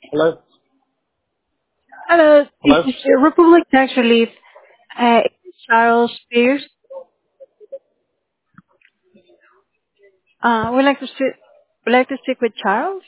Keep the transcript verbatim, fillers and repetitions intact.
Hello? Hello, this Hello? is the Republic Tax Relief. Uh, Charles Pierce. Uh, would like to speak, would like to speak with Charles.